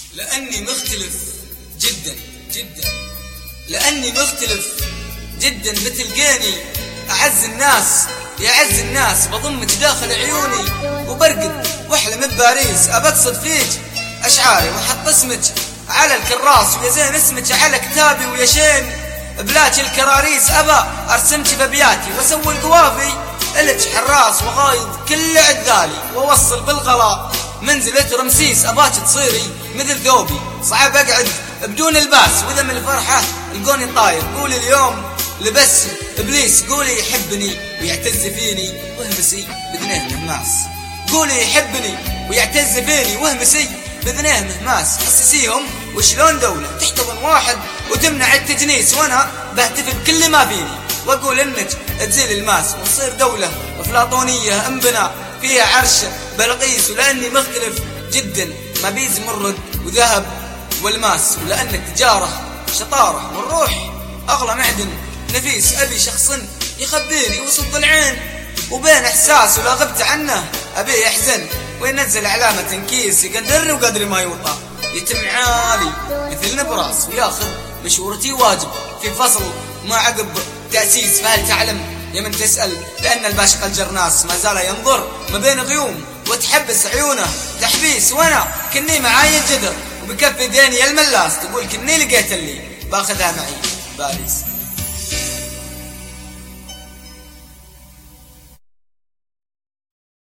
لأني مختلف جدا جدا، لأني مختلف جدا. بتلقاني أعز الناس يعز الناس، بضمك داخل عيوني وبرقد واحلم بباريس. أبقصد فيك أشعاري وحط اسمك على الكراس، ويا زين اسمك على كتابي، ويا شين بلاك الكراريس. أبا أرسمك بأبياتي وأسوي القوافي إلك حراس، وغايض كل عذالي وأوصل بالغلاء منزلة رمسيس. أباك تصيري مثل ثوبي، صعب أقعد بدون الباس، وإذا من الفرحة القوني طاير. قولي اليوم لبس إبليس، قولي يحبني ويعتز فيني وهمسي بذنيه مهماس. قولي يحبني ويعتز فيني وهمسي بذنيه مهماس. حسسيهم وشلون دولة تحتضن واحد وتمنع التجنيس، وأنا بهتف بكل ما فيني وأقول إنك تزيل الماس، ونصير دولة أفلاطونية انبنى فيها عرش بلقيس. ولأني مختلف جدا، ما بيز مرد وذهب والماس، ولأنك تجارة شطارة والروح أغلى معدن نفيس. أبي شخص يخبيني وسط العين وبين إحساس، ولا غبت عنه أبي يحزن وينزل علامة تنكيس. يقدرني وقدري ما يوطى، يتم عالي مثل نبراس، وياخذ مشورتي واجب في فصل ما عقب تأسيس. فهل تعلم يا من تسأل لأن الباشق الجرناس ما زال ينظر ما بين غيوم وتحبس عيونه تحبيس، وأنا كني معاي الجدر وبكف يديني الملاس. تقول كني لقيت اللي باخذها معي باريس.